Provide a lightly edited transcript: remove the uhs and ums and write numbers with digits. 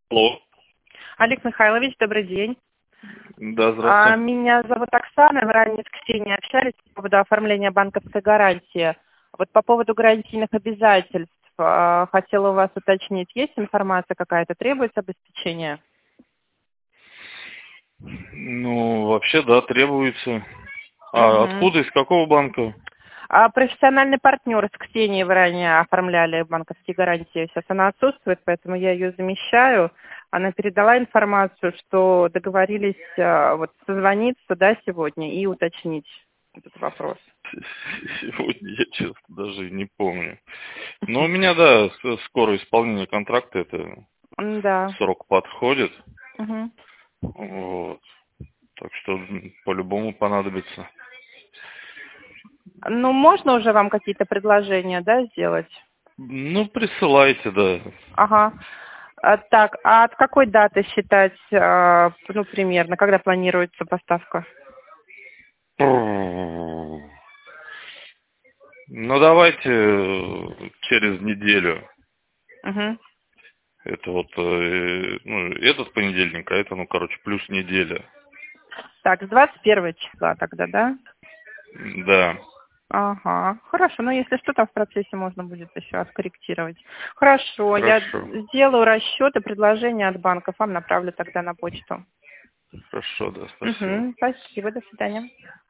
Алло. Олег Михайлович, добрый день. Да, здравствуйте. Меня зовут Оксана, мы ранее с Ксенией общались по поводу оформления банковской гарантии. Вот по поводу гарантийных обязательств хотела у вас уточнить, есть информация какая-то, требуется обеспечение? Ну, вообще, да, требуется. А Угу. откуда, из какого банка? Профессиональный партнер с Ксенией вы ранее оформляли банковские гарантии. Сейчас она отсутствует, поэтому я ее замещаю. Она передала информацию, что договорились вот созвониться, да, сегодня и уточнить этот вопрос. Сегодня я, честно, даже и не помню. Но у меня, да, скоро исполнение контракта, это Да. срок подходит. Мгм. Вот. Так что по-любому понадобится. Ну, можно уже вам какие-то предложения, да, сделать? Ну, присылайте, да. Ага. Так, а от какой даты считать, ну, примерно, когда планируется поставка? Ну, давайте через неделю. Угу. Это вот, ну, этот понедельник, а это, ну, короче, плюс неделя. Так, с 21 числа тогда, да? Да. Ага, хорошо. Но если что, там в процессе можно будет еще откорректировать. Хорошо, я Хорошо. сделаю расчеты, предложения от банков, вам направлю тогда на почту. Хорошо, да, спасибо. Угу, спасибо, до свидания.